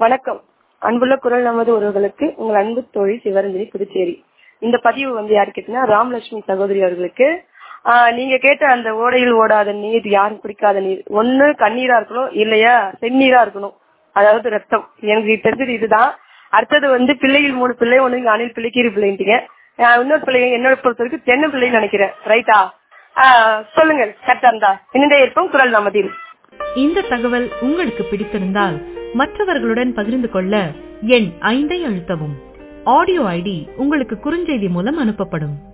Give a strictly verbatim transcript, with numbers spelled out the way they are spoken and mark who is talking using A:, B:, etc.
A: வணக்கம். அன்புள்ள குரல் நமது உறவுகளுக்கு உங்கள் அன்பு தோழி சிவரஞ்சனி, புதுச்சேரி. இந்த பதிவு வந்து யாரு கேட்டீங்கன்னா, ராமலட்சுமி சகோதரி அவர்களுக்கு. ஆஹ் நீங்க கேட்ட அந்த ஓடையில் ஓடாத நீர், யாரும் குடிக்காத நீர், ஒண்ணு கண்ணீரா இருக்கணும், இல்லையா செந்நீரா இருக்கணும், அதாவது ரத்தம். எனக்கு தெரிஞ்சது இதுதான். அடுத்தது வந்து பிள்ளைகள் மூணு பிள்ளை, ஒண்ணு இங்க அணில் பிள்ளை, கீரி பிள்ளைன்ட்டீங்க. இன்னொரு பிள்ளை என்னோட பொறுத்த வரைக்கும் தென்ன பிள்ளைன்னு நினைக்கிறேன். ரைட்டா? ஆஹ் சொல்லுங்க, கரெக்டா இருந்தா. இணைந்தே இருப்போம் குரல் நமதில்.
B: இந்த தகவல் உங்களுக்கு பிடித்திருந்தால் மற்றவர்களுடன் பகிர்ந்து கொள்ள எண் ஐந்தை அழுத்தவும். ஆடியோ ஐடி உங்களுக்கு குறுஞ்செய்தி மூலம் அனுப்பப்படும்.